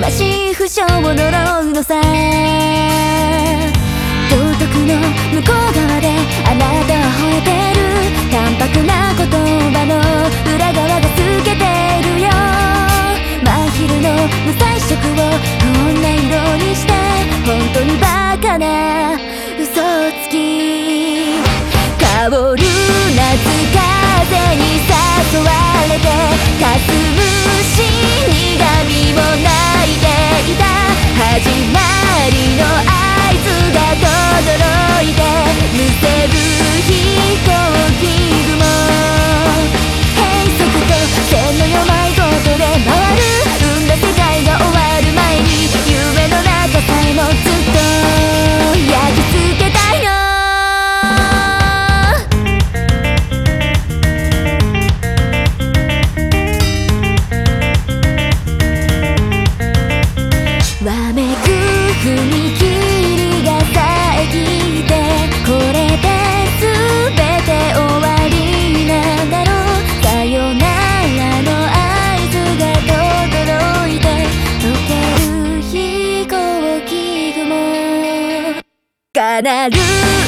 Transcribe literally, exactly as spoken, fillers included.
しい不詳を呪うのさ。道徳の向こう側であなたは吠えてる。淡白な言葉の裏側が透けてるよ。真昼の無彩色をこんな色にして本当にバカな嘘つき。香る夏風に誘われて霞む死神も泣いていた。始まりの合図が轟いてむせぶ飛行機雲。閉塞と線のよ迷子とで回る。生んだ世界が終わる前に夢の中さえもずっと焼き付けたいの。わめく踏切が遮ってこれで全て終わりなんだろう。さよならの合図が轟いて溶ける飛行機雲。奏る